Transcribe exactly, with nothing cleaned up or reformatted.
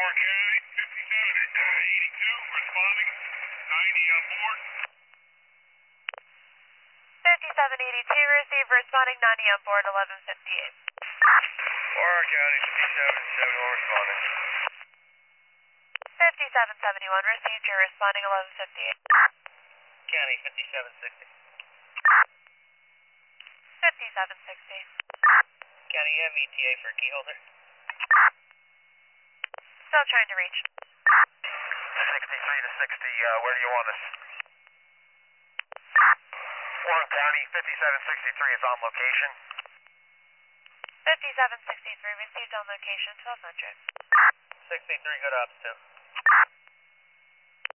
County, fifty-seven eighty-two, responding, ninety on board. fifty-seven eighty-two, receive, responding, ninety on board, eleven fifty-eight. Warren County, fifty-seven seventy-one, responding. fifty-seven seventy-one, received, you're responding, eleven fifty-eight. County, fifty-seven sixty. fifty-seven sixty. County, you have E T A for key holder? Still trying to reach. sixty-three to sixty, uh, where do you want us? Warren County, fifty-seven sixty-three is on location. fifty-seven sixty-three, received on location, twelve hundred. sixty-three, good ops, too.